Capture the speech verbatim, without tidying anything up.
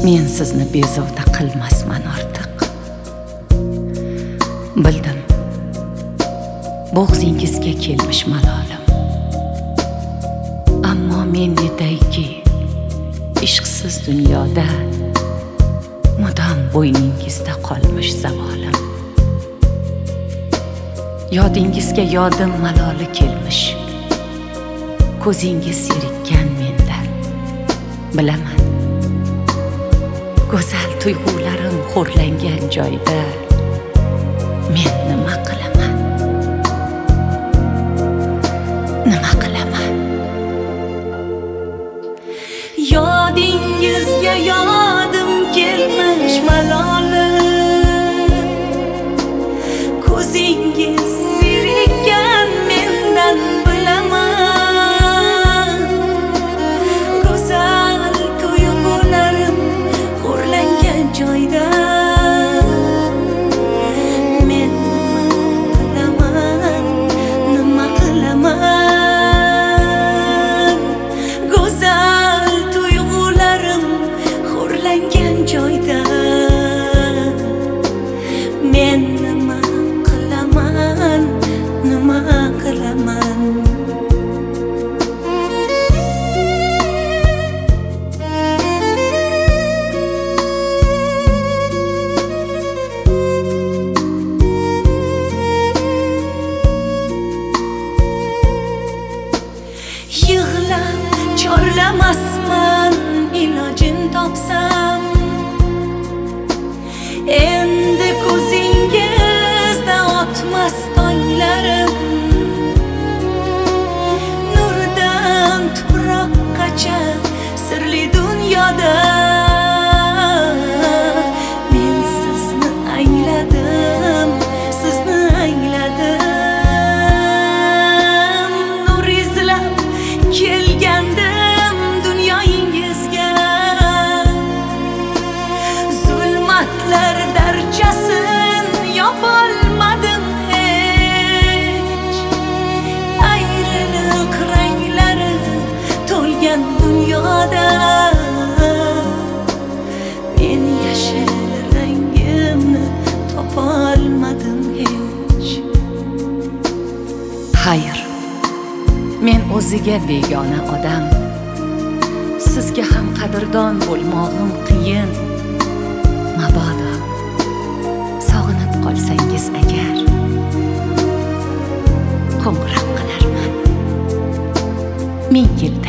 Men sizni bezovta qilmasman ortiq. Bildim, bo'g'zingizga kelmish malolim. Ammo men netayki, ishqsiz dunyoda mudom bo'yningizda qolmish zavolim. Yodingizga yodim maloli kelmish, ko'zingiz zerikkan mendan. Bilaman, go'zal tuyg'ularim xo'rlangan joyda men nima qilaman? Nima qilaman? Yodingizga yodim kelmish maloli, ko'zingiz zerikkan mendan. Bilaman, go'zal tuyg'ularim xo'rlangan joyda men nima qilaman? Nima qilaman? Go'zal tuyg'ularim xo'rlangan joyda men nima qilaman? Nima qilaman? Yig'lab chorlamasman, ilojin topsam. Endi ko'zingizda o'tmas tonglarim, nurdan tuproqqacha sirli dunyoda men sizni angladim, sizni angladim. Nur izlab kelgandim dunyoyingizga, zulmatlar darchasin yopolmadim hech. Ayriliq ranglari to'lgan dunyoda men yashil rangimni topolmadim hech. Xayr, men o'ziga begona odam, sizga ham qadrdon bo'lmog'im qiyin. Mabodo sog'inib qolsangiz agar, qo'ng'iroq qilarman. Ming yil